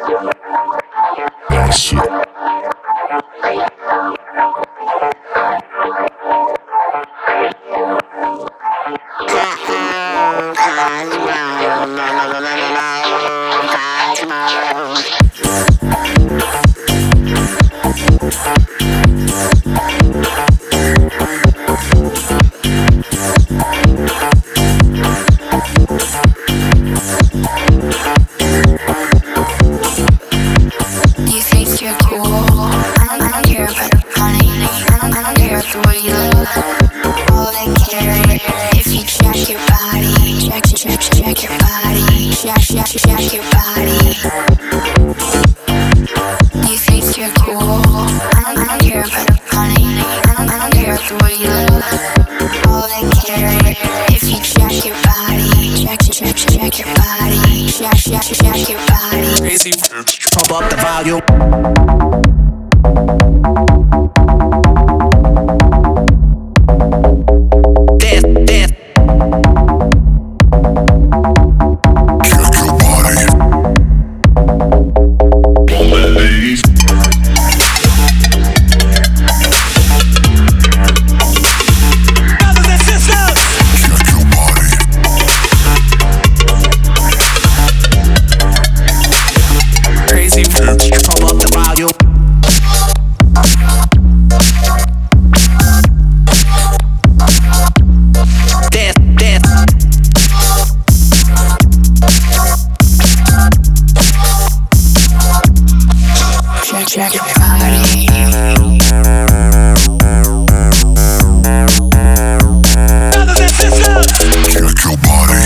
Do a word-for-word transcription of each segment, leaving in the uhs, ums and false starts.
That shit. You think you're cool? I don't care about the money. I don't care about the way you look. All I care if you check your body, check, check, check your body, check, check, check your body. You think you're cool? I don't care about the money. I don't care about the way you look. All I care if you check your body, check, check, check your body, check, check, check your body. Crazy. Pump up the volume. Dance, dance. Check your body. Roll that bass. Brothers and sisters. Check your body. Crazy. Pump up the volume. Dance, dance. Check, check your body. Brothers and sisters. Check your body.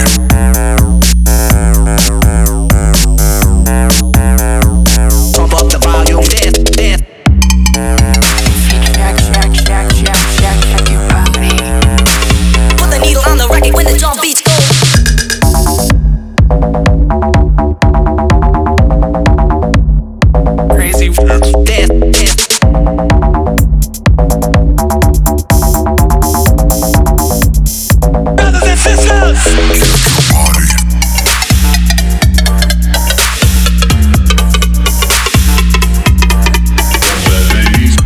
Pump up the volume. Dance, dance. Check, check, check, check, check, check your body. Put the needle on the record when the drum beats go. Crazy. Dance, dance. Brothers and sisters. Check your body. Roll that bass.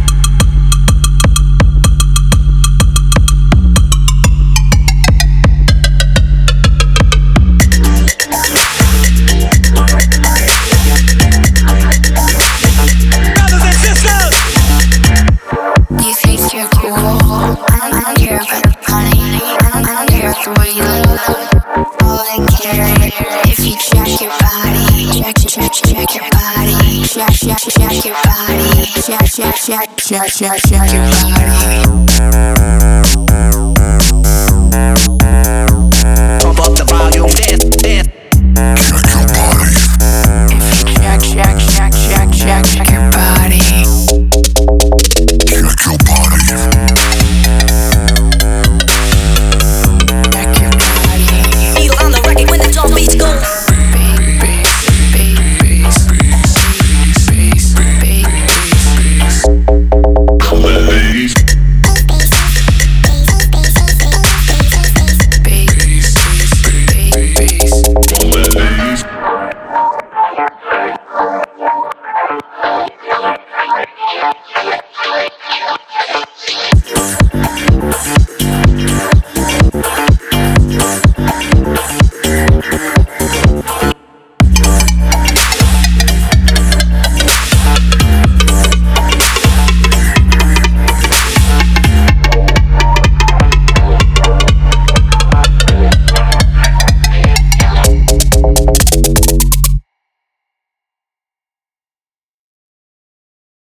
Brothers and sisters. You think you're cool? I don't care about the money. I don't care about the way you look. All I care if you check your body, check, check, check your body, check, check, check your body, check, check, check, check, check, check your body.